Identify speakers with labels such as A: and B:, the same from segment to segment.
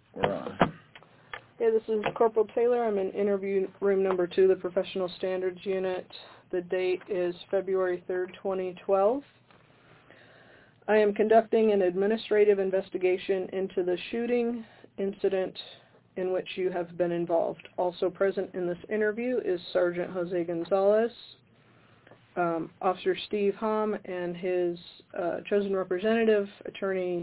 A: We're on.
B: Hey, this is Corporal Taylor. I'm in interview room number 2, the Professional Standards Unit. The date is February 3rd, 2012. I am conducting an administrative investigation into the shooting incident in which you have been involved. Also present in this interview is Sergeant Jose Gonzalez, Officer Steve Hom, and his chosen representative, Attorney.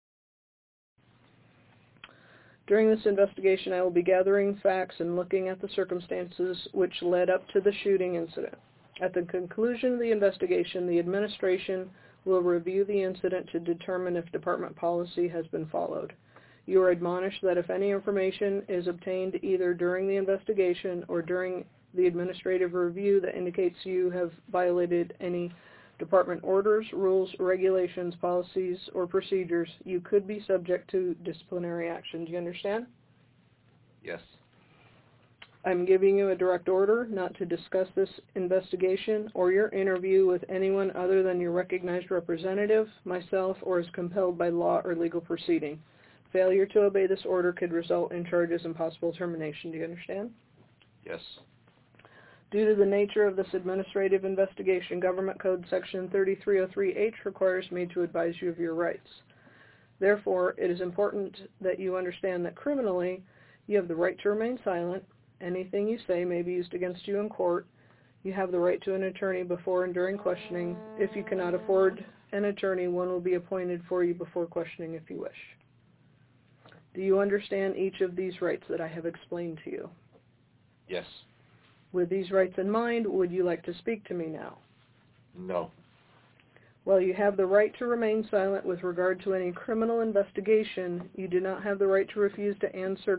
B: During this investigation, I will be gathering facts and looking at the circumstances which led up to the shooting incident. At the conclusion of the investigation, the administration will review the incident to determine if department policy has been followed. You are admonished that if any information is obtained either during the investigation or during the administrative review that indicates you have violated any department orders, rules, regulations, policies, or procedures, you could be subject to disciplinary action. Do you understand?
C: Yes.
B: I'm giving you a direct order not to discuss this investigation or your interview with anyone other than your recognized representative, myself, or as compelled by law or legal proceeding. Failure to obey this order could result in charges and possible termination. Do you understand?
C: Yes.
B: Due to the nature of this administrative investigation, Government Code Section 3303H requires me to advise you of your rights. Therefore, it is important that you understand that criminally, you have the right to remain silent. Anything you say may be used against you in court. You have the right to an attorney before and during questioning. If you cannot afford an attorney, one will be appointed for you before questioning if you wish. Do you understand each of these rights that I have explained to you?
C: Yes.
B: With these rights in mind, would you like to speak to me now?
C: No.
B: Well, you have the right to remain silent with regard to any criminal investigation. You do not have the right to refuse to answer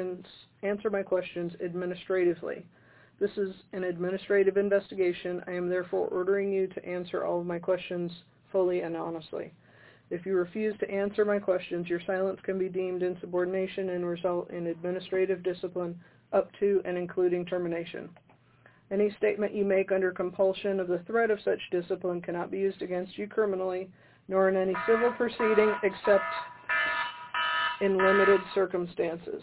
B: my questions administratively. This is an administrative investigation. I am therefore ordering you to answer all of my questions fully and honestly. If you refuse to answer my questions, your silence can be deemed insubordination and result in administrative discipline up to and including termination. Any statement you make under compulsion of the threat of such discipline cannot be used against you criminally, nor in any civil proceeding except in limited circumstances.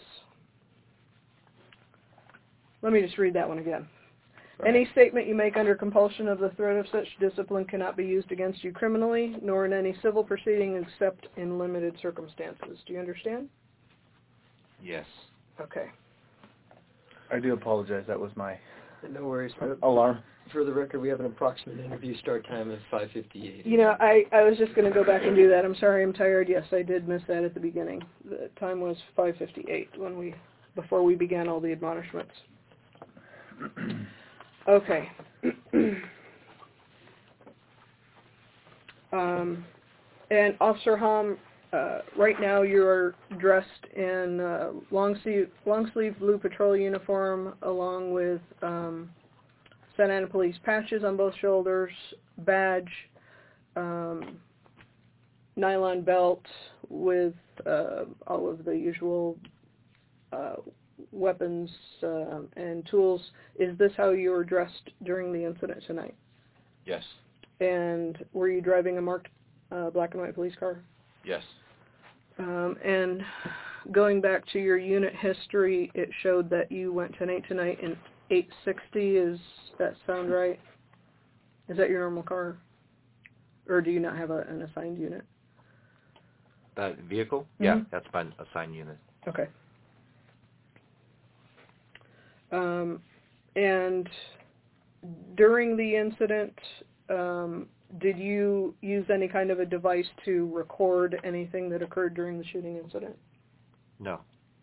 B: Let me just read that one again. Any statement you make under compulsion of the threat of such discipline cannot be used against you criminally, nor in any civil proceeding except in limited circumstances. Do you understand?
C: Yes.
B: Okay.
A: I do apologize. That was my
D: No worries.
A: alarm.
D: For the record, we have an approximate interview start time of 5:58.
B: You know, I was just going to go back and do that. I'm sorry, I'm tired. Yes, I did miss that at the beginning. The time was 5:58 before we began all the admonishments. Okay. And Officer Hom, right now you're dressed in long sleeve blue patrol uniform along with Santa Ana Police patches on both shoulders, badge, nylon belt with all of the usual weapons and tools. Is this how you were dressed during the incident tonight?
C: Yes.
B: And were you driving a marked black and white police car?
C: Yes.
B: And going back to your unit history, it showed that you went 10-8 tonight in 860. Does that sound right? Is that your normal car? Or do you not have an assigned unit?
C: That vehicle?
B: Mm-hmm.
C: Yeah, that's my assigned unit.
B: Okay. And during the incident, did you use any kind of a device to record anything that occurred during the shooting incident?
C: No.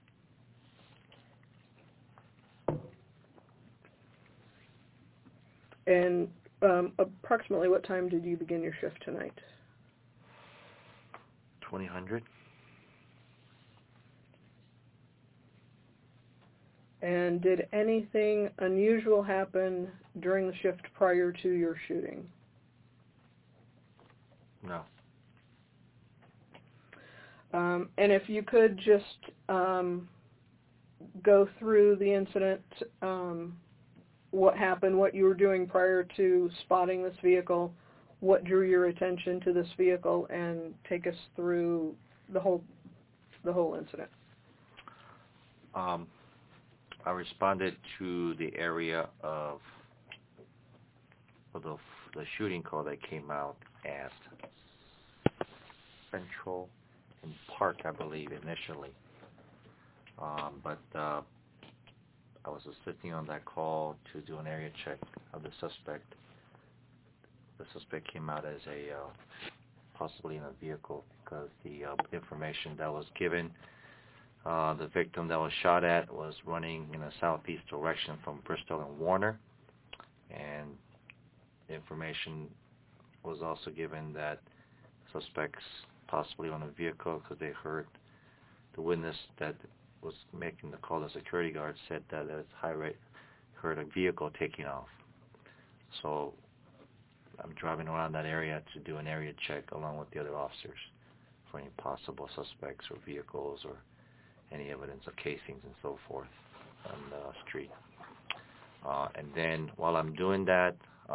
B: And approximately what time did you begin your shift tonight?
C: 2000.
B: And did anything unusual happen during the shift prior to your shooting?
C: No.
B: And if you could just go through the incident, what happened, what you were doing prior to spotting this vehicle, what drew your attention to this vehicle, and take us through the whole incident.
C: I responded to the area of the shooting call that came out as Central and Park, I believe, initially. But I was assisting on that call to do an area check of the suspect. The suspect came out as a possibly in a vehicle because the information that was given, the victim that was shot at was running in a southeast direction from Bristol and Warner, and the information was also given that suspects possibly on a vehicle because they heard the witness that was making the call, the security guard, said that at high rate heard a vehicle taking off. So I'm driving around that area to do an area check along with the other officers for any possible suspects or vehicles or any evidence of casings and so forth on the street. And then while I'm doing that,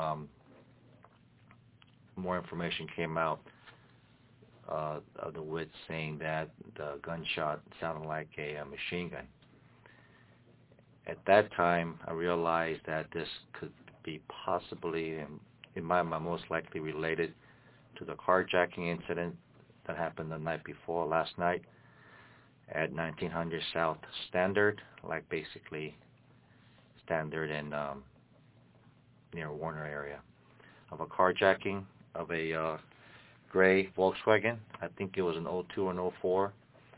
C: more information came out of the witness saying that the gunshot sounded like a machine gun. At that time, I realized that this could be possibly, in my mind, most likely related to the carjacking incident that happened the night before, last night, at 1900 South Standard, like basically Standard and near Warner area, of a carjacking of a gray Volkswagen. I think it was an 02 and 04.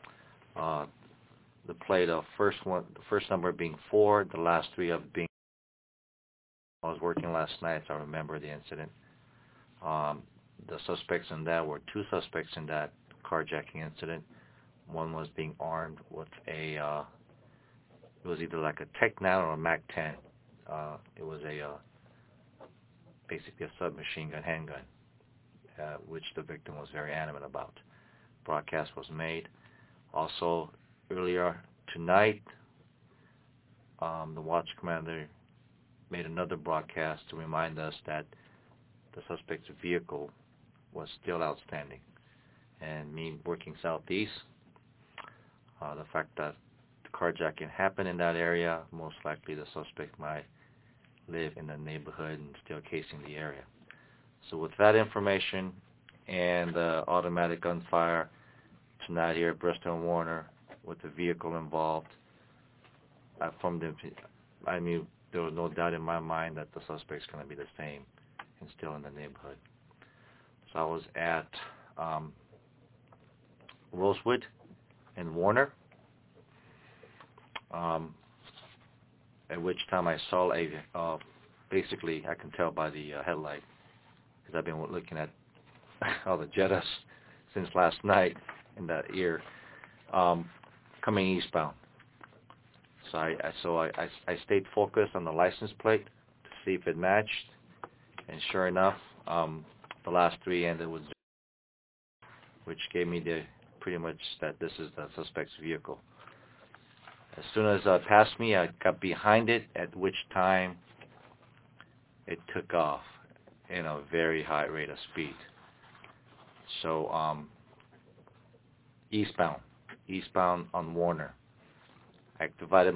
C: The plate of the first number being 4, the last 3 of being. I was working last night, so I remember the incident. The suspects in that were 2 suspects in that carjacking incident. One was being armed with it was either like a Tec-9 or a MAC-10. It was basically a submachine gun handgun, which the victim was very adamant about. Broadcast was made. Also, earlier tonight, the watch commander made another broadcast to remind us that the suspect's vehicle was still outstanding. And me working southeast, the fact that the carjacking happened in that area, most likely the suspect might live in the neighborhood and still casing the area. So with that information and the automatic gunfire tonight here at Bristol and Warner with the vehicle involved, I knew there was no doubt in my mind that the suspect's going to be the same and still in the neighborhood. So I was at Rosewood and Warner, at which time I saw basically I can tell by the headlight, because I've been looking at all the Jettas since last night in that ear, coming eastbound. So I stayed focused on the license plate to see if it matched, and sure enough, the last 3 ended with 0, which gave me pretty much that this is the suspect's vehicle. As soon as it passed me, I got behind it, at which time it took off in a very high rate of speed. So eastbound on Warner. I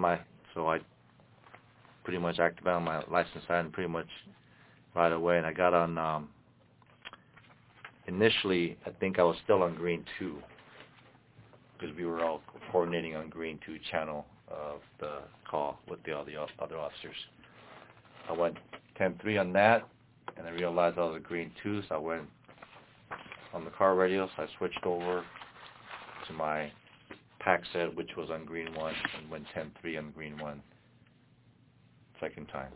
C: pretty much activated my license sign pretty much right away, and I got on, initially I think I was still on green 2, because we were all coordinating on green 2 channel of the call with all the other officers. I went 10-3 on that, and I realized I was at green 2, so I went on the car radio, so I switched over to my pack set, which was on green 1, and went 10-3 on green 1 second time.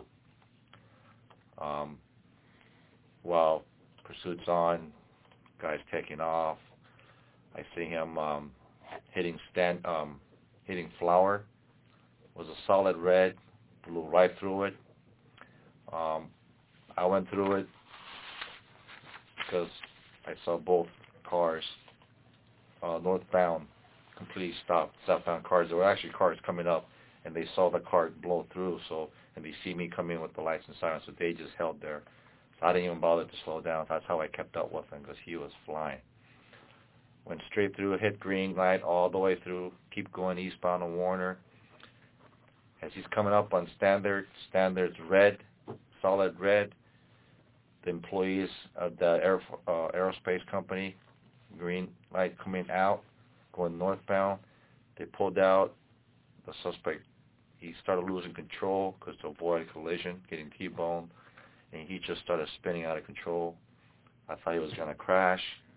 C: While pursuit's on, guy's taking off, I see him hitting flower. It was a solid red, blew right through it. I went through it because I saw both cars northbound completely stopped. Southbound cars, there were actually cars coming up, and they saw the car blow through, and they see me come in with the lights and sirens, so they just held there. So I didn't even bother to slow down. That's how I kept up with him, because he was flying. Went straight through, hit green light all the way through, keep going eastbound on Warner. As he's coming up on standards red, solid red, the employees of the aerospace company, green light coming out, going northbound. They pulled out. The suspect, he started losing control because to avoid a collision, getting T-boned, and he just started spinning out of control. I thought he was going to crash.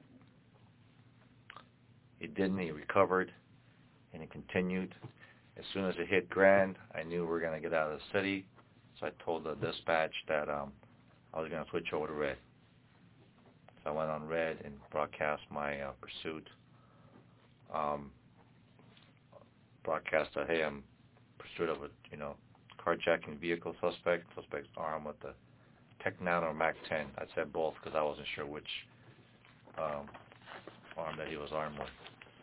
C: He didn't. He recovered, and he continued. As soon as it hit Grand, I knew we were going to get out of the city, so I told the dispatch that I was going to switch over to red. So I went on red and broadcast my pursuit. Broadcast that, hey, I'm pursuit of a carjacking vehicle suspect. Suspect's armed with the Tec-9 or MAC-10. I said both because I wasn't sure which arm that he was armed with.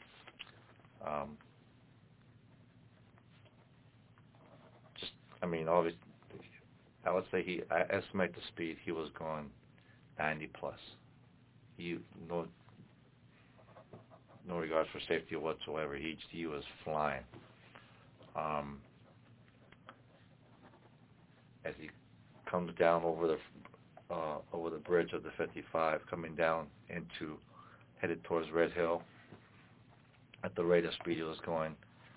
C: Obviously, I would say I estimate the speed. He was going 90 plus. No regards for safety whatsoever. He was flying. As he comes down over the bridge of the 55, coming down headed towards Red Hill, at the rate of speed he was going,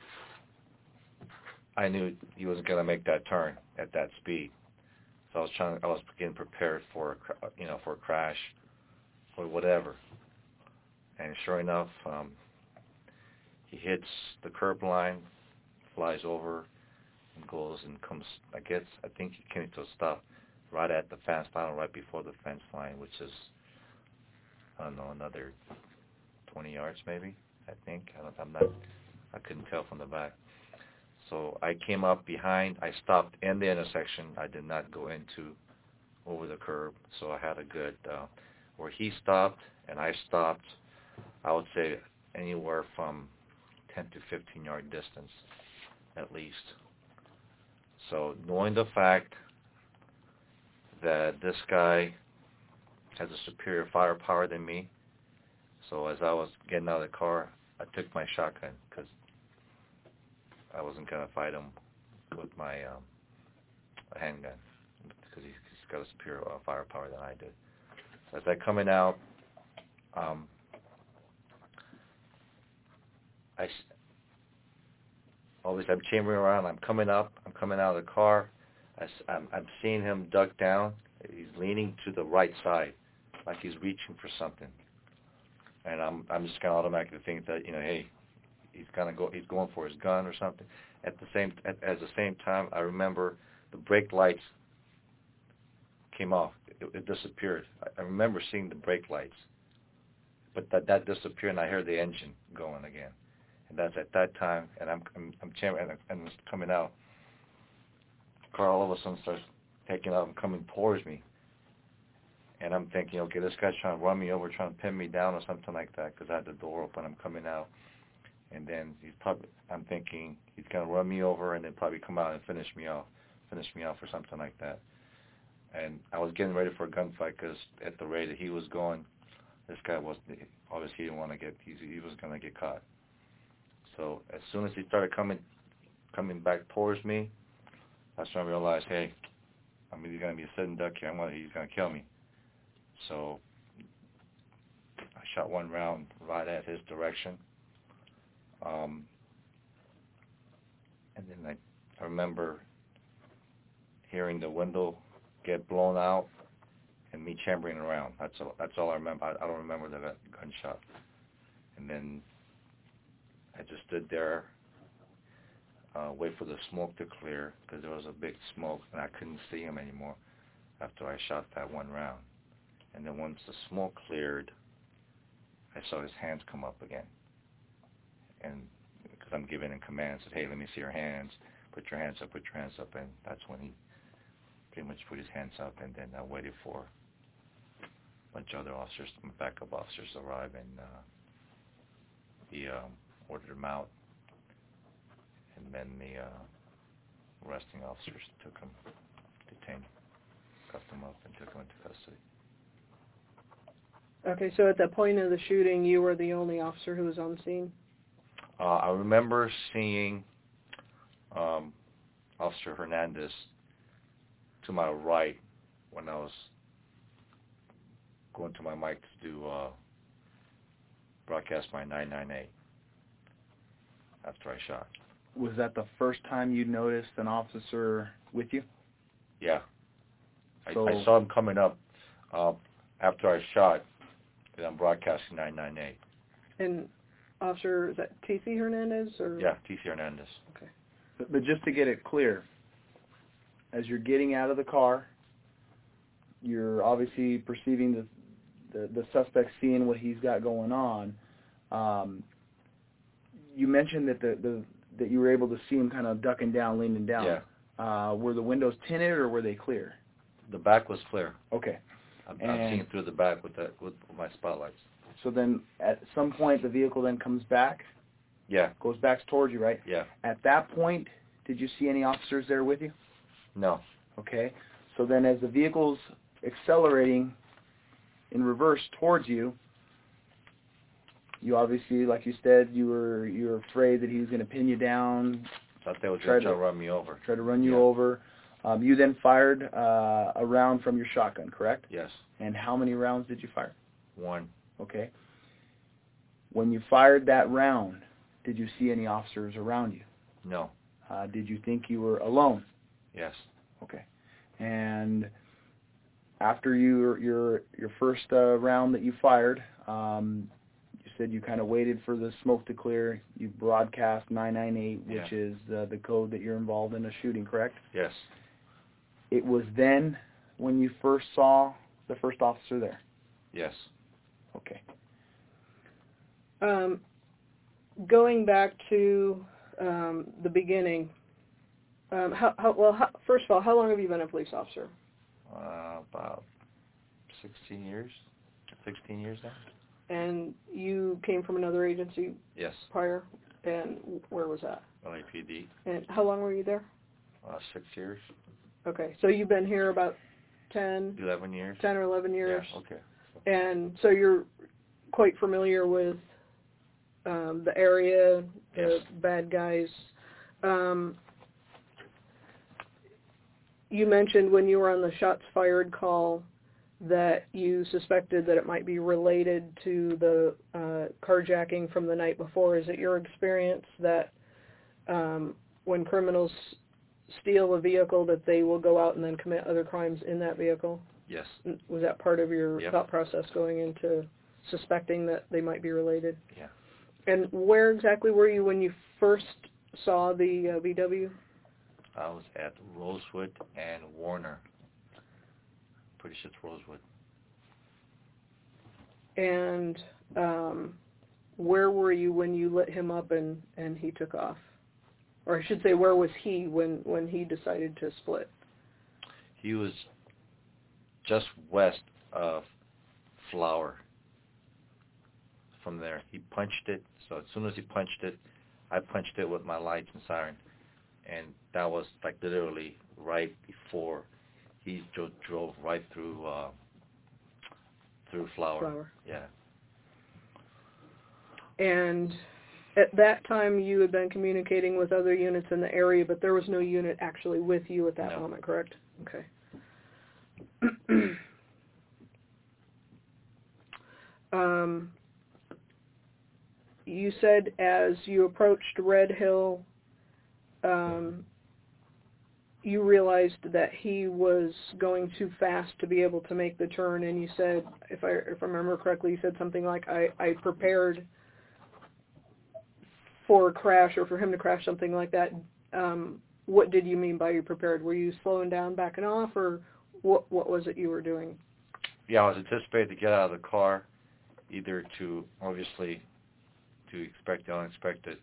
C: I knew he wasn't going to make that turn at that speed. So I was getting prepared for a crash or whatever. And sure enough, he hits the curb line, flies over, and goes and comes. I think he came to a stop right at the fence line, or right before the fence line, which is, I don't know, another 20 yards maybe. I think I couldn't tell from the back. So I came up behind. I stopped in the intersection. I did not go over the curb. So I had a good where he stopped and I stopped. I would say anywhere from 10 to 15 yard distance, at least. So knowing the fact that this guy has a superior firepower than me, so as I was getting out of the car, I took my shotgun because I wasn't going to fight him with my handgun because he's got a superior firepower than I did. So as I'm coming out, I'm chambering around. I'm coming out of the car. I'm seeing him duck down. He's leaning to the right side, like he's reaching for something. And I'm just going to automatically think that, hey, he's going for his gun or something. At the same time, I remember the brake lights came off. It disappeared. I remember seeing the brake lights, but that disappeared, and I heard the engine going again. And that's at that time, and I'm it's coming out. The car all of a sudden starts taking off and coming towards me. And I'm thinking, okay, this guy's trying to run me over, trying to pin me down or something like that, because I had the door open. I'm coming out. And then I'm thinking he's going to run me over and then probably come out and finish me off or something like that. And I was getting ready for a gunfight because at the rate that he was going, this guy obviously he didn't want to he was going to get caught. So as soon as he started coming back towards me, that's when I realized, hey, I'm either going to be a sitting duck here, he's going to kill me. So I shot one round right at his direction. And then I remember hearing the window get blown out and me chambering around. That's all I remember. I don't remember the gunshot. And then I just stood there, wait for the smoke to clear because there was a big smoke and I couldn't see him anymore after I shot that one round. And then once the smoke cleared, I saw his hands come up again. And because I'm giving him commands, said, hey, let me see your hands. Put your hands up. And that's when he pretty much put his hands up. And then I waited for a bunch of other officers, backup officers to arrive. And he ordered him out. And then the arresting officers took him, cuffed him up, and took him into custody.
B: Okay, so at that point of the shooting, you were the only officer who was on scene?
C: I remember seeing Officer Hernandez to my right when I was going to my mic to do broadcast my 998 after I shot.
A: Was that the first time you noticed an officer with you?
C: Yeah.
A: So,
C: I saw him coming up after I shot, and I'm broadcasting 998.
B: And Officer, is that T.C. Hernandez? Or?
C: Yeah, T.C. Hernandez.
B: Okay.
A: but just to get it clear, as you're getting out of the car, you're obviously perceiving the suspect, seeing what he's got going on. You mentioned that that you were able to see him kind of ducking down, leaning down.
C: Yeah.
A: Were the windows tinted or were they clear?
C: The back was clear.
A: Okay.
C: I'm seeing through the back with my spotlights.
A: So then at some point the vehicle then comes back?
C: Yeah.
A: Goes back towards you, right?
C: Yeah.
A: At that point, did you see any officers there with you?
C: No.
A: Okay. So then as the vehicle's accelerating in reverse towards you, you obviously, like you said, you were afraid that he was going to pin you down,
C: Thought they were going to try to run me over.
A: try to run you over. You then fired a round from your shotgun, correct?
C: Yes.
A: And how many rounds did you fire?
C: 1.
A: Okay. When you fired that round, did you see any officers around you?
C: No.
A: Did you think you were alone?
C: Yes.
A: Okay. And after your first round that you fired, you said you kind of waited for the smoke to clear. You broadcast 998, which is the code that you're involved in a shooting, correct?
C: Yes.
A: It was then when you first saw the first officer there?
C: Yes.
A: Okay.
B: Going back to the beginning, first of all, how long have you been a police officer?
C: About 16 years. 16 years now.
B: And you came from another agency
C: Yes.
B: prior? And where was that?
C: LAPD.
B: And how long were you there?
C: 6 years.
B: Okay, so you've been here about 10
C: 11 years.
B: 10 or 11 years.
C: Yeah, okay.
B: And so you're quite familiar with the area, the bad guys. You mentioned when you were on the shots fired call that you suspected that it might be related to the carjacking from the night before. Is it your experience that when criminals steal a vehicle that they will go out and then commit other crimes in that vehicle?
C: Yes.
B: Was that part of your
C: Yep.
B: thought process going into suspecting that they might be related?
C: Yeah.
B: And where exactly were you when you first saw the VW?
C: I was at Rosewood and Warner. Pretty sure it's Rosewood.
B: And where were you when you lit him up and he took off? Or I should say, where was he when he decided to split?
C: He was just west of Flower. From there, he punched it. So as soon as he punched it, I punched it with my lights and siren. And that was like literally right before he drove right through Flower. Yeah.
B: And at that time, you had been communicating with other units in the area, but there was no unit actually with you at that moment, correct? Okay. You said as you approached Red Hill, you realized that he was going too fast to be able to make the turn, and you said, if I remember correctly, you said something like, I prepared for a crash or for him to crash, something like that. What did you mean by you prepared? Were you slowing down, backing off, or what was it you were doing?
C: Yeah, I was anticipating to get out of the car, either to, obviously, to expect the unexpected.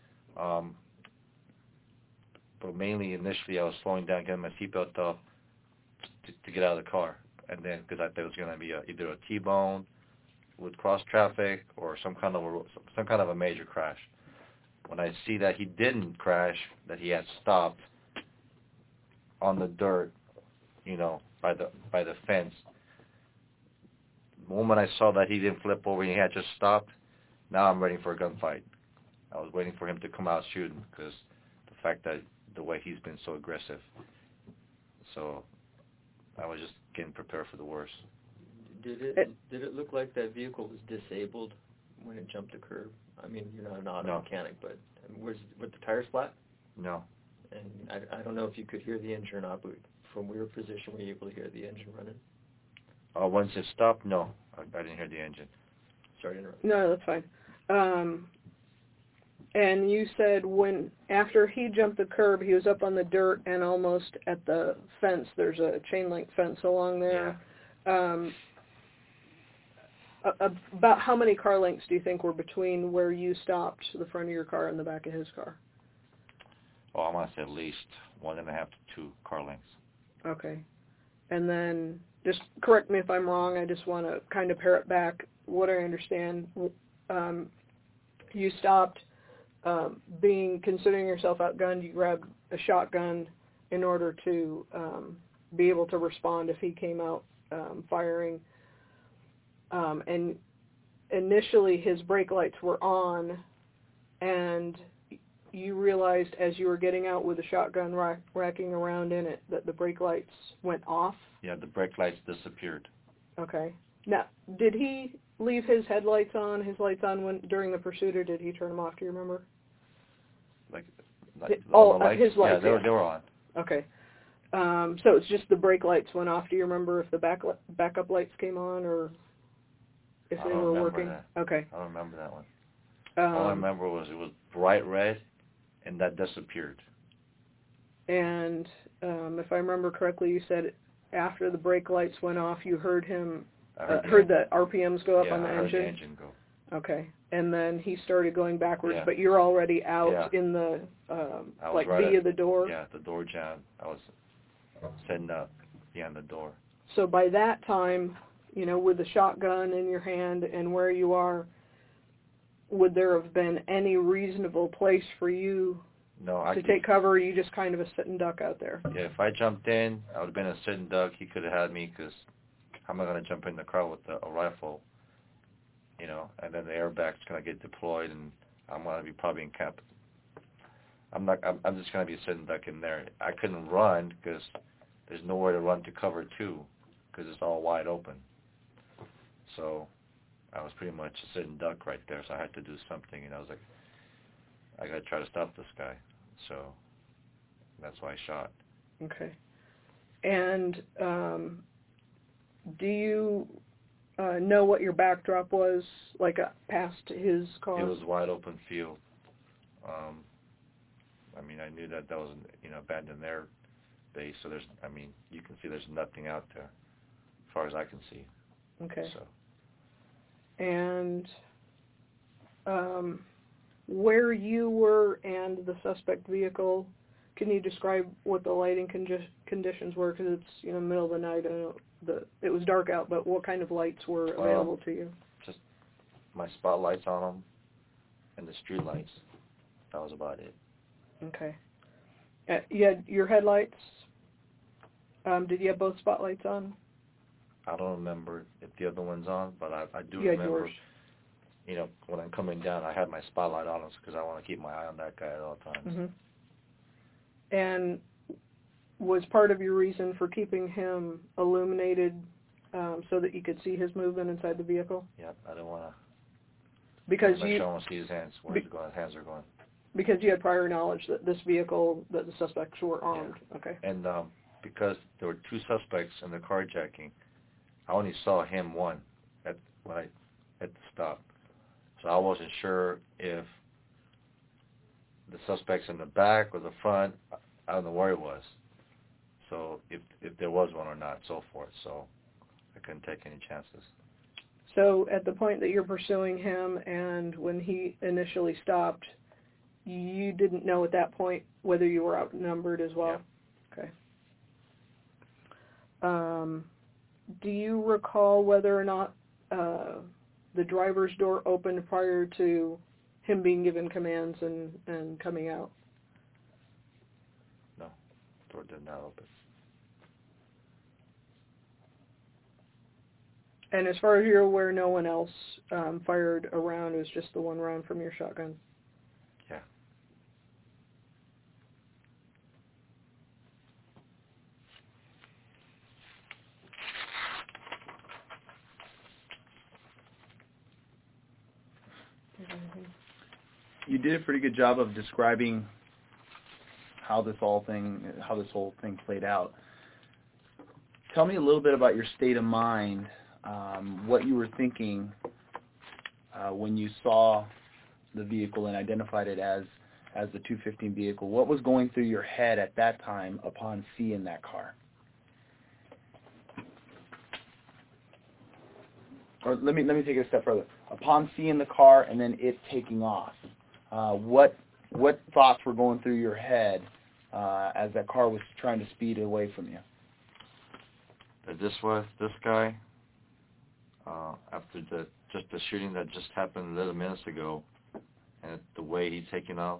C: But mainly, initially, I was slowing down, getting my seatbelt up to get out of the car. And then, because I thought it was going to be either a T-bone with cross traffic or some kind of a major crash. When I see that he didn't crash, that he had stopped on the dirt, by the fence. The moment I saw that he didn't flip over and he had just stopped, now I'm ready for a gunfight. I was waiting for him to come out shooting because the fact that the way he's been so aggressive. So I was just getting prepared for the worst.
D: Did it look like that vehicle was disabled when it jumped the curb? I mean, you're not an auto mechanic, but were the tires flat?
C: No.
D: And I don't know if you could hear the engine or not, but from your position, were you able to hear the engine running?
C: Once it stopped, no. I didn't hear the engine.
D: Sorry to interrupt.
B: No, that's fine. And you said after he jumped the curb, he was up on the dirt and almost at the fence. There's a chain link fence along there.
C: Yeah.
B: About how many car lengths do you think were between where you stopped, the front of your car, and the back of his car?
C: Oh, I want to say at least 1.5 to 2 car lengths.
B: Okay. And then, just correct me if I'm wrong, I just want to kind of pare it back. What I understand, you stopped considering yourself outgunned, you grabbed a shotgun in order to be able to respond if he came out firing. And initially his brake lights were on, and you realized as you were getting out with the shotgun racking around in it that the brake lights went off?
C: Yeah, the brake lights disappeared.
B: Okay. Now, did he leave his lights on during the pursuit, or did he turn them off? Do you remember?
C: His lights, yeah, they were on.
B: Okay. So it's just the brake lights went off. Do you remember if the backup lights came on, or if they were working?
C: That.
B: Okay.
C: I don't remember that one. All I remember was it was bright red, and that disappeared.
B: And if I remember correctly, you said after the brake lights went off, you heard him heard the RPMs go up on the engine?
C: Yeah, I heard the engine go.
B: Okay. And then he started going backwards, but you're already out in the, via the door?
C: Yeah, the door jamb. I was setting up behind the door.
B: So by that time, with the shotgun in your hand and where you are, would there have been any reasonable place for you to take cover, or you just kind of a sitting duck out there?
C: Yeah, if I jumped in, I would have been a sitting duck. He could have had me, because how am I going to jump in the car with a rifle, and then the airbag's going to get deployed, and I'm going to be probably in camp. I'm just going to be a sitting duck in there. I couldn't run because there's nowhere to run to cover to, because it's all wide open. So I was pretty much a sitting duck right there, so I had to do something, and I was like, I got to try to stop this guy. So that's why I shot.
B: Okay. And do you know what your backdrop was, past his car?
C: It was a wide open field. I knew that was an abandoned air base, so you can see there's nothing out there as far as I can see.
B: Okay.
C: So.
B: And where you were and the suspect vehicle, can you describe what the lighting conditions were? Because it's middle of the night. I know it was dark out, but what kind of lights were available to you?
C: Just my spotlights on them and the street lights. That was about it.
B: Okay. You had your headlights. Did you have both spotlights on?
C: I don't remember if the other one's on, but I do
B: you
C: remember. When I'm coming down, I had my spotlight on because I want to keep my eye on that guy at all times.
B: Mm-hmm. And was part of your reason for keeping him illuminated so that you could see his movement inside the vehicle?
C: Yep, I don't want to.
B: Because
C: I don't want to see his hands. Where his hands are going. Because
B: you had prior knowledge that that the suspects were armed.
C: Yeah.
B: Okay.
C: And because there were 2 suspects in the carjacking, I only saw him one at the stop. So I wasn't sure if the suspect's in the back or the front. I don't know where he was. So if there was one or not, so forth. So I couldn't take any chances.
B: So at the point that you're pursuing him and when he initially stopped, you didn't know at that point whether you were outnumbered as well?
C: Yeah.
B: Okay. Do you recall whether or not the driver's door opened prior to him being given commands and coming out?
C: No, the door did not open.
B: And as far as you're aware, no one else fired a round. It was just the one round from your shotgun?
C: Yeah.
A: You did a pretty good job of describing how this whole thing played out. Tell me a little bit about your state of mind, what you were thinking when you saw the vehicle and identified it as the 215 vehicle. What was going through your head at that time upon seeing that car? Or let me take it a step further. Upon seeing the car and then it taking off, what thoughts were going through your head as that car was trying to speed away from you?
C: This guy, after the shooting that just happened a little minutes ago, and the way he's taking off,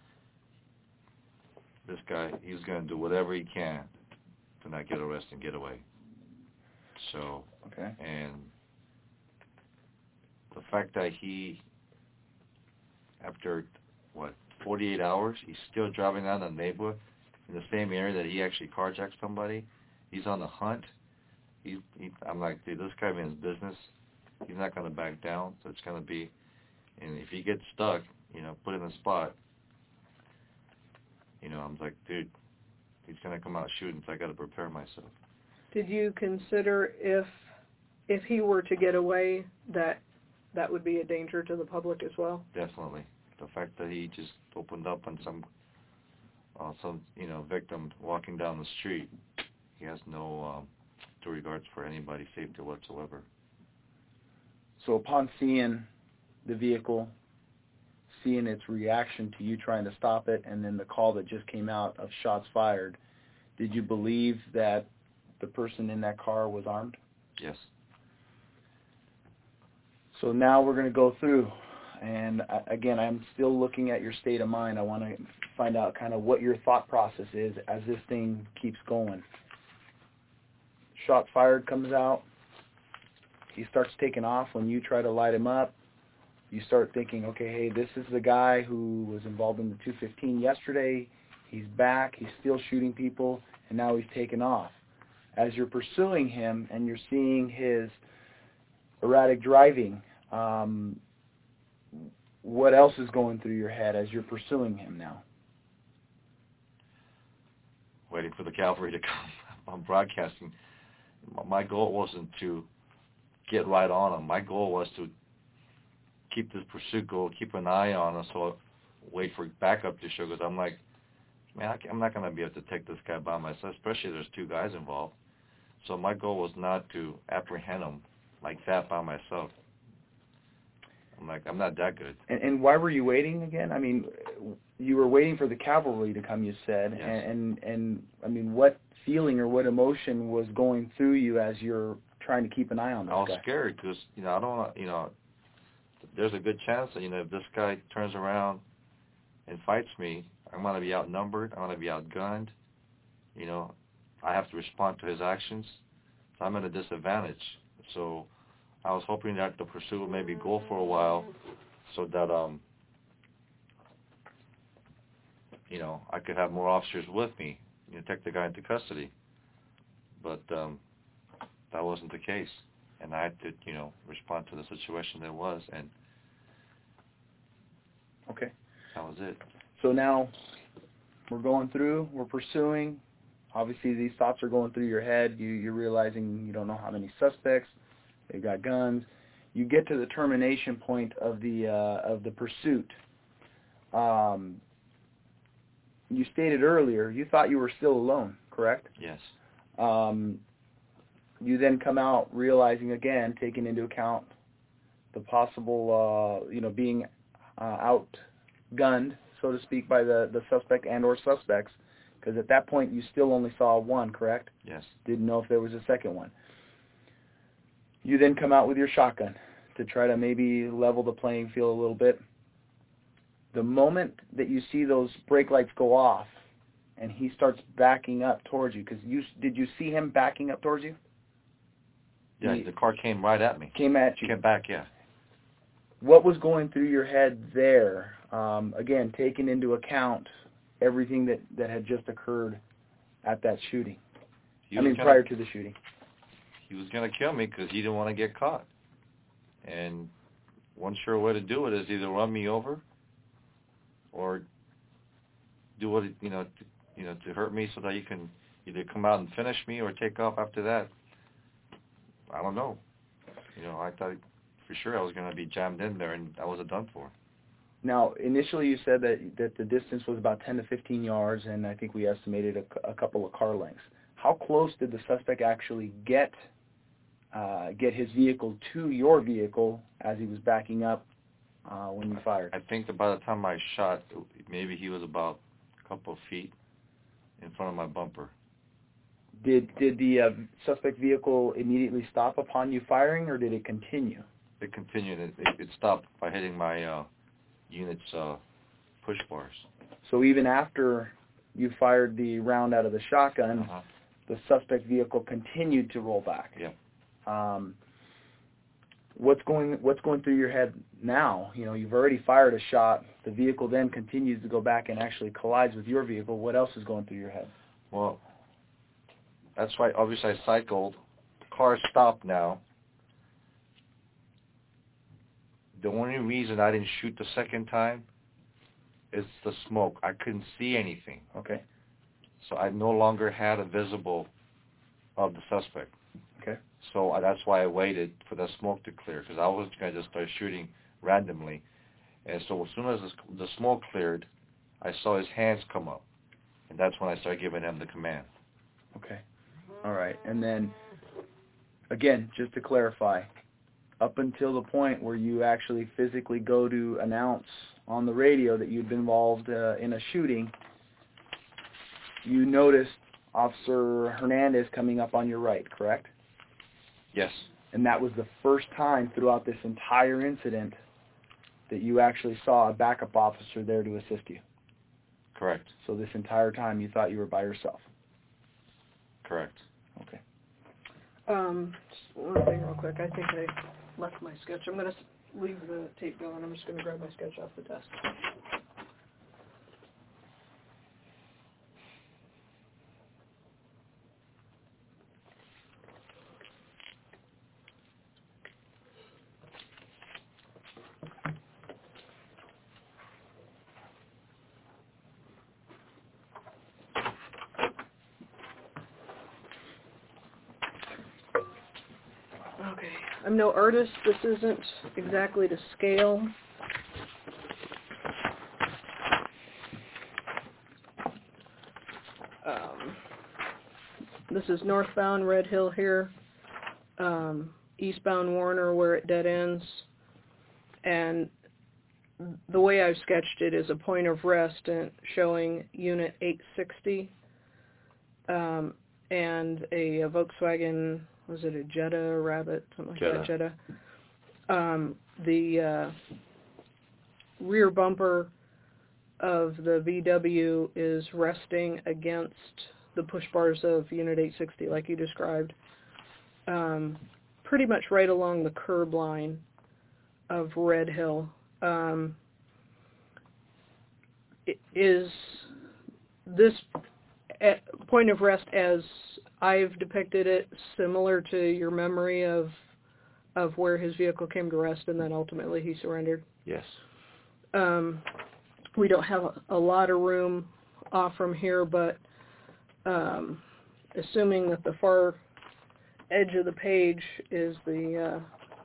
C: this guy, he's going to do whatever he can to not get arrested and get away. So,
A: okay.
C: And the fact that he, after, 48 hours, he's still driving down the neighborhood in the same area that he actually carjacked somebody. He's on the hunt. I'm like, dude, this guy means business. He's not going to back down, so it's going to be, and if he gets stuck, put in the spot, I'm like, dude, he's going to come out shooting, so I got to prepare myself.
B: Did you consider if he were to get away that would be a danger to the public as well?
C: Definitely. The fact that he just opened up on some victim walking down the street, he has no due regards for anybody's safety whatsoever.
A: So upon seeing the vehicle, seeing its reaction to you trying to stop it, and then the call that just came out of shots fired, did you believe that the person in that car was armed?
C: Yes.
A: So now we're going to go through, and again, I'm still looking at your state of mind. I want to find out kind of what your thought process is as this thing keeps going. Shot fired comes out. He starts taking off. When you try to light him up, you start thinking, okay, hey, this is the guy who was involved in the 215 yesterday. He's back. He's still shooting people, and now he's taken off. As you're pursuing him and you're seeing his erratic driving, what else is going through your head as you're pursuing him now?
C: Waiting for the cavalry to come. I'm broadcasting. My goal wasn't to get right on him. My goal was to keep this pursuit going, keep an eye on him, so wait for backup to show, because I'm like, man, I'm not going to be able to take this guy by myself, especially if there's two guys involved. So my goal was not to apprehend him like that by myself. I'm like, I'm not that good.
A: And why were you waiting again? I mean, you were waiting for the cavalry to come, you said.
C: Yes.
A: And I mean, what feeling or what emotion was going through you as you're trying to keep an eye on this guy?
C: I was scared because, I don't want to, there's a good chance that, if this guy turns around and fights me, I'm going to be outnumbered. I'm going to be outgunned. I have to respond to his actions. So I'm at a disadvantage. So I was hoping that the pursuit would maybe go for a while so that, I could have more officers with me, take the guy into custody. But that wasn't the case. And I had to, respond to the situation there was, and
A: okay,
C: that was it.
A: So now we're going through, we're pursuing. Obviously, these thoughts are going through your head. You're realizing you don't know how many suspects. They've got guns. You get to the termination point of the pursuit. You stated earlier you thought you were still alone, correct?
C: Yes.
A: You then come out realizing again, taking into account the possible, being outgunned, so to speak, by the suspect and or suspects, because at that point you still only saw one, correct?
C: Yes.
A: Didn't know if there was a second one. You then come out with your shotgun to try to maybe level the playing field a little bit. The moment that you see those brake lights go off and he starts backing up towards you, because did you see him backing up towards you?
C: Yeah, the car came right at me.
A: Came at you.
C: Came back, yeah.
A: What was going through your head there? Again, taking into account everything that had just occurred at that shooting. Prior to the shooting.
C: He was going to kill me because he didn't want to get caught. And one sure way to do it is either run me over or do what to hurt me so that you can either come out and finish me or take off after that. I don't know. I thought for sure I was going to be jammed in there and I was done for.
A: Now, initially you said that the distance was about 10 to 15 yards, and I think we estimated a couple of car lengths. How close did the suspect actually get his vehicle to your vehicle as he was backing up when you fired?
C: I think by the time I shot, maybe he was about a couple of feet in front of my bumper.
A: Did the suspect vehicle immediately stop upon you firing, or did it continue?
C: It continued. It stopped by hitting my unit's push bars.
A: So even after you fired the round out of the shotgun, the suspect vehicle continued to roll back.
C: Yeah.
A: What's going through your head now? You've already fired a shot. The vehicle then continues to go back and actually collides with your vehicle. What else is going through your head?
C: Well, that's why obviously I cycled. The car stopped now. The only reason I didn't shoot the second time is the smoke. I couldn't see anything.
A: Okay.
C: So I no longer had a visible of the suspect.
A: Okay.
C: So that's why I waited for the smoke to clear, because I was going to just start shooting randomly. And so as soon as the smoke cleared, I saw his hands come up. And that's when I started giving him the command.
A: Okay. All right. And then, again, just to clarify, up until the point where you actually physically go to announce on the radio that you'd been involved in a shooting, you noticed Officer Hernandez coming up on your right, correct?
C: Yes.
A: And that was the first time throughout this entire incident that you actually saw a backup officer there to assist you?
C: Correct.
A: So this entire time you thought you were by yourself?
C: Correct.
A: Okay.
B: Just one thing real quick. I think I left my sketch. I'm going to leave the tape going. I'm just going to grab my sketch off the desk. Okay, I'm no artist. This isn't exactly to scale. This is northbound Red Hill here, eastbound Warner where it dead ends, and the way I've sketched it is a point of rest and showing Unit 860 and a Volkswagen. Was it a Jetta or Rabbit? Something like that, Jetta. The rear bumper of the VW is resting against the push bars of Unit 860, like you described. Pretty much right along the curb line of Red Hill. Is this point of rest, as I've depicted it, similar to your memory of where his vehicle came to rest and then ultimately he surrendered?
C: Yes.
B: We don't have a lot of room off from here, but assuming that the far edge of the page is the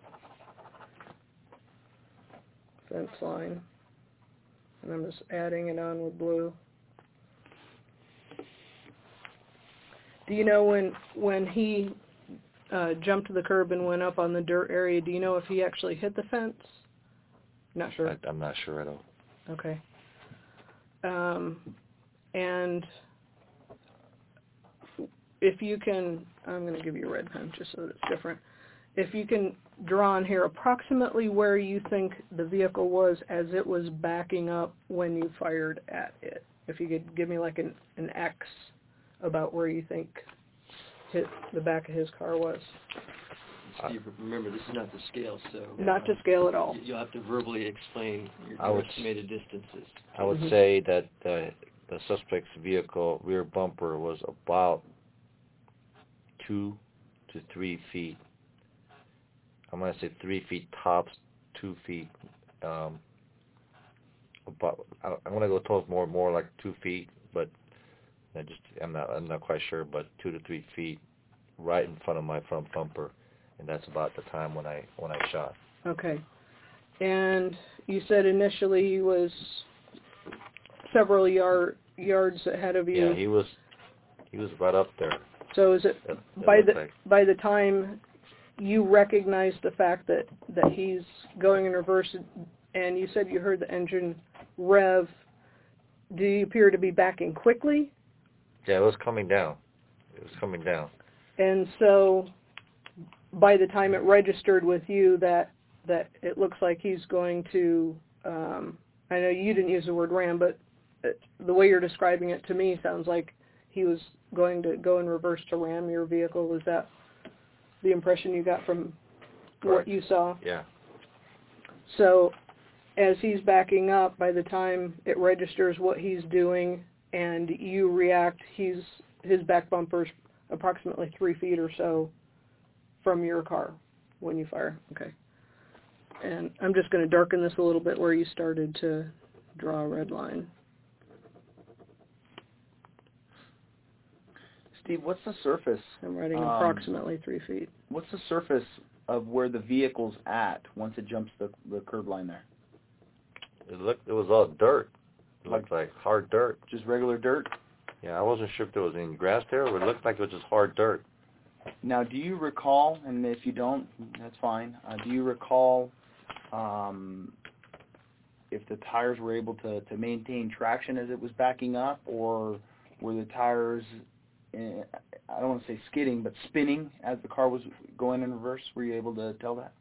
B: fence line, and I'm just adding it on with blue. Do you know when he jumped to the curb and went up on the dirt area, do you know if he actually hit the fence? Not sure.
C: I'm not sure at all.
B: Okay. And if you can, I'm going to give you a red pen just so that it's different. If you can draw on here approximately where you think the vehicle was as it was backing up when you fired at it. If you could give me like an X about where you think the back of his car was.
D: Steve, remember, this is not to scale, so...
B: Not to scale at all.
D: You'll have to verbally explain your estimated distances.
C: I would say that the suspect's vehicle rear bumper was about 2 to 3 feet. I'm going to say 3 feet tops, 2 feet about, I'm going to go towards more like 2 feet, but I'm not quite sure, but 2 to 3 feet right in front of my front bumper, and that's about the time when I shot.
B: Okay. And you said initially he was several yards ahead of you.
C: Yeah, he was right up there.
B: So is it by the time you recognize the fact that he's going in reverse, and you said you heard the engine rev, do you appear to be backing quickly?
C: Yeah, it was coming down.
B: And so by the time it registered with you that it looks like he's going to, I know you didn't use the word ram, but the way you're describing it to me sounds like he was going to go in reverse to ram your vehicle. Is that the impression you got from what you saw?
C: Yeah.
B: So as he's backing up, by the time it registers what he's doing and you react, his back bumper's approximately 3 feet or so from your car when you fire. Okay. And I'm just going to darken this a little bit where you started to draw a red line.
A: Steve, what's the surface?
B: I'm writing approximately 3 feet.
A: What's the surface of where the vehicle's at once it jumps the curb line there?
C: It was all dirt. It looked like hard dirt.
A: Just regular dirt?
C: Yeah, I wasn't sure if there was any grass there, but it looked like it was just hard dirt.
A: Now, do you recall, and if you don't, that's fine, do you recall if the tires were able to maintain traction as it was backing up, or were the tires, I don't want to say skidding, but spinning as the car was going in reverse? Were you able to tell that?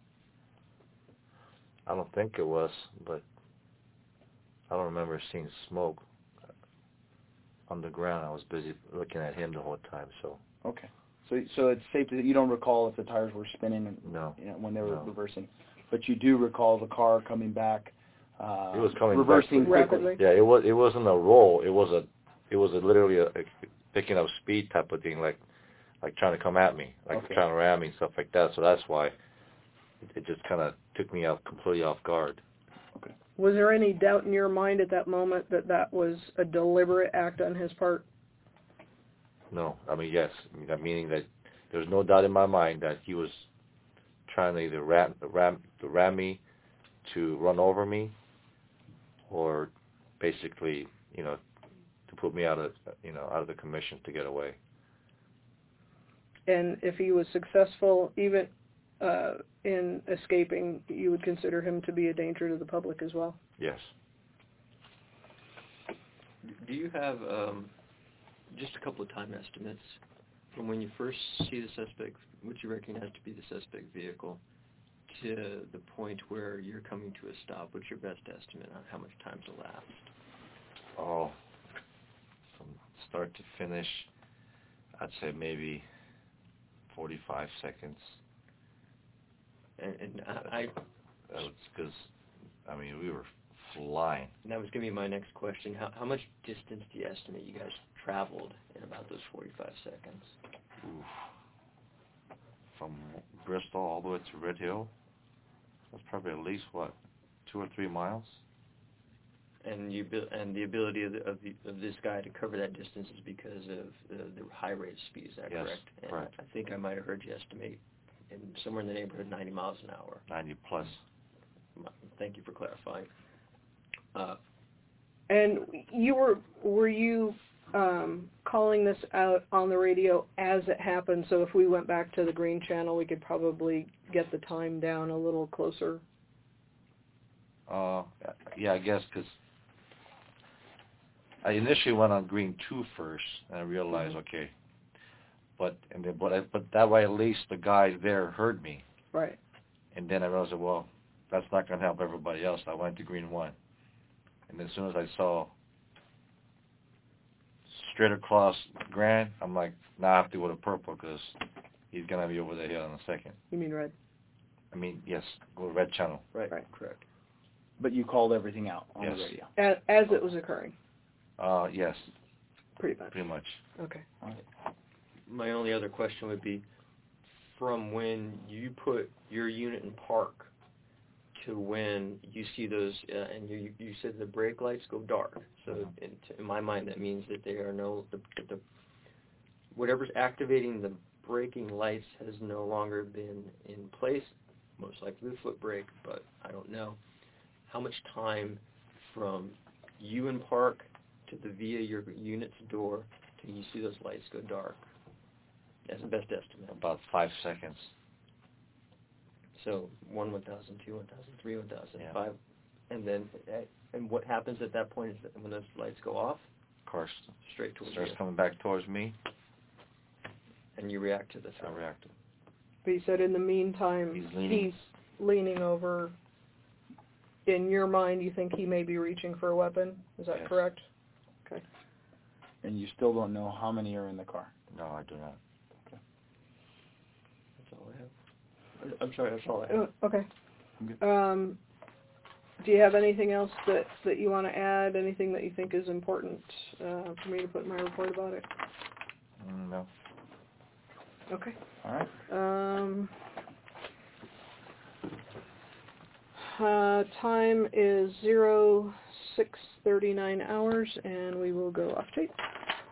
C: I don't think it was, but I don't remember seeing smoke on the ground. I was busy looking at him the whole time, so.
A: Okay. So it's safe that you don't recall if the tires were spinning when they were reversing, but you do recall the car coming back.
C: It was coming
A: reversing
C: back
B: quickly.
C: Yeah, it wasn't a roll. It was literally a picking up speed type of thing, like trying to come at me, trying to ram me and stuff like that. So that's why it just kind of took me completely off guard.
A: Okay.
B: Was there any doubt in your mind at that moment that was a deliberate act on his part?
C: No, I mean, yes. Meaning that there's no doubt in my mind that he was trying to either ram me, to run over me, or basically, to put me out of the commission to get away.
B: And if he was successful, even in escaping, you would consider him to be a danger to the public as well?
C: Yes.
D: Do you have just a couple of time estimates from when you first see the suspect, what you recognize to be the suspect vehicle, to the point where you're coming to a stop? What's your best estimate on how much time's elapsed?
C: Oh, from start to finish, I'd say maybe 45 seconds.
D: And
C: because, we were flying.
D: And that was going to be my next question. How much distance do you estimate you guys traveled in about those 45 seconds?
C: Oof. From Bristol all the way to Red Hill, that's probably at least, 2 or 3 miles?
D: And the ability of this guy to cover that distance is because of the high rate of speed, is that correct?
C: Yes, correct.
D: I think I might have heard you estimate in somewhere in the neighborhood 90 miles an hour.
C: 90 plus.
D: Thank you for clarifying.
B: And were you calling this out on the radio as it happened? So if we went back to the green channel, we could probably get the time down a little closer.
C: Yeah, I guess, because I initially went on green 2 first, and I realized, okay, but that way at least the guy there heard me.
B: Right.
C: And then I realized, well, that's not going to help everybody else. I went to green 1. And as soon as I saw straight across Grand, I'm like, I have to go to purple because he's going to be over the hill in a second.
B: You mean red?
C: Yes, go to red channel.
D: Right, correct.
A: But you called everything out on the radio.
B: As it was occurring?
C: Yes.
B: Pretty much. Okay.
D: My only other question would be, from when you put your unit in park to when you see those, and you said the brake lights go dark. So in my mind, that means that they are the whatever's activating the braking lights has no longer been in place. Most likely the foot brake, but I don't know. How much time from you in park to the via your unit's door till you see those lights go dark? That's the best estimate.
C: About 5 seconds.
D: So 1, 1,000, 2, 1,000, 3, 1,000,
C: Yeah.
D: 5, and then and what happens at that point is that when those lights go off,
C: Cars
D: straight towards
C: starts
D: you,
C: coming back towards me.
D: and you react to the
C: I
D: threat.
C: reacted.
B: But you said in the meantime,
C: He's
B: leaning over. In your mind, you think he may be reaching for a weapon? Is that
C: Yes.
B: correct? Okay.
A: And you still don't know how many are in the car.
C: No, I do not.
D: That's all I have. I'm sorry, that's all I have.
B: Okay.
A: Okay.
B: Do you have anything else that you want to add? Anything that you think is important for me to put in my report about it?
C: No.
B: Okay.
A: All right.
B: Time is 06:39 hours, and we will go off tape.